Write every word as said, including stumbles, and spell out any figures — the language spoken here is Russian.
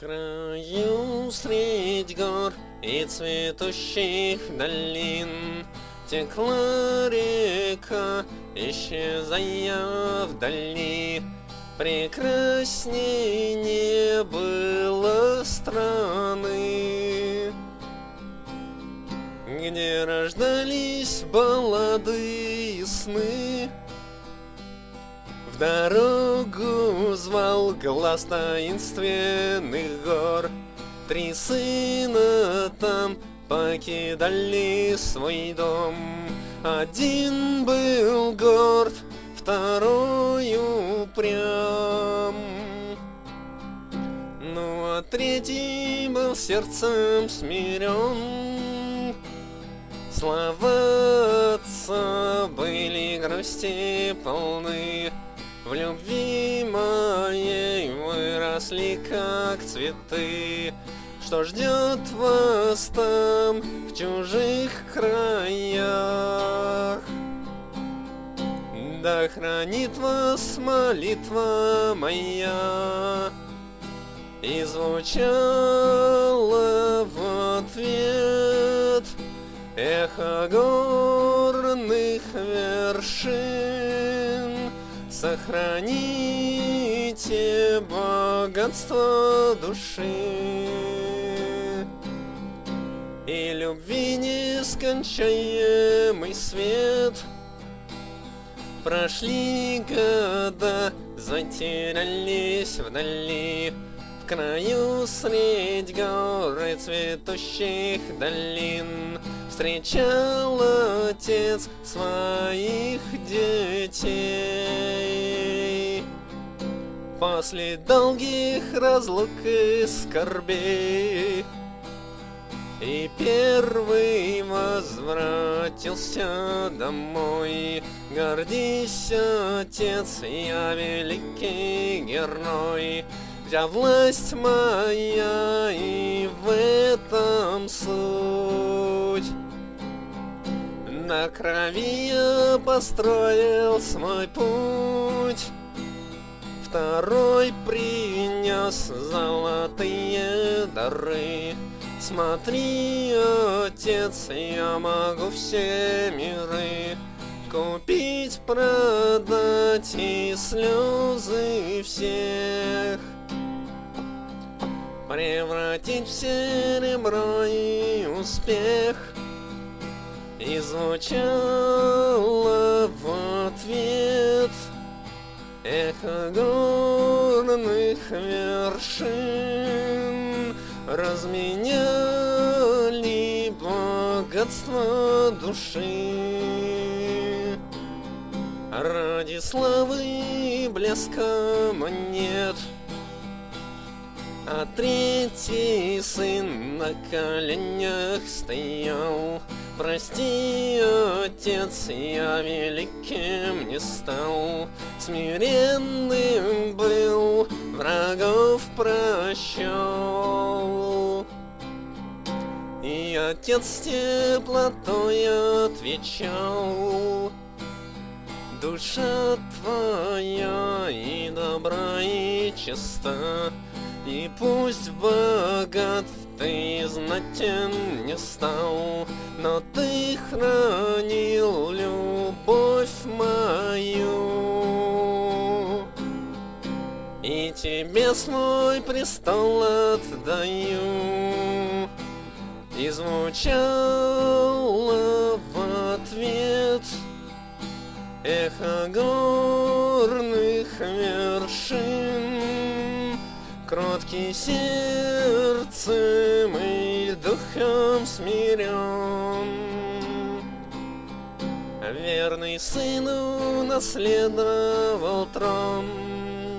краю средь гор и цветущих долин текла река, исчезая вдали. Прекрасней не было страны, где рождались баллады и сны. В дорогу звал глаз таинственных гор. Три сына там покидали свой дом. Один был горд, второй упрям, ну а третий был сердцем смирен. Слова отца были грусти полны, в любви моей выросли как цветы. Что ждет вас там, в чужих краях? Да хранит вас молитва моя. И звучало в ответ эхо горных вершин. Сохраните богатство души и любви нескончаемый свет. Прошли года, затерялись вдали, в краю средь гор и цветущих долин. Встречал отец своих детей после долгих разлук и скорбей, и первый возвратился домой. Гордись, отец, я великий герой, вся власть моя, и в этом суть. На крови я построил свой путь, второй принес золотые дары. Смотри, отец, я могу все миры купить, продать и слезы всех превратить в серебро и успех. И звучало в ответ эхо горных вершин. Разменяли богатство души ради славы и блеска монет. А третий сын на коленях стоял. Прости, отец, я великим не стал, смиренным был, врагов прощал. И отец с теплотой отвечал: душа твоя и добра, и чиста, и пусть богат ты и знатен не стал, но ты хранил любовь мою, и тебе свой престол отдаю. И звучало в ответ эхо горных вершин. Кроткий сердцем и духом смирен, верный сыну наследовал трон.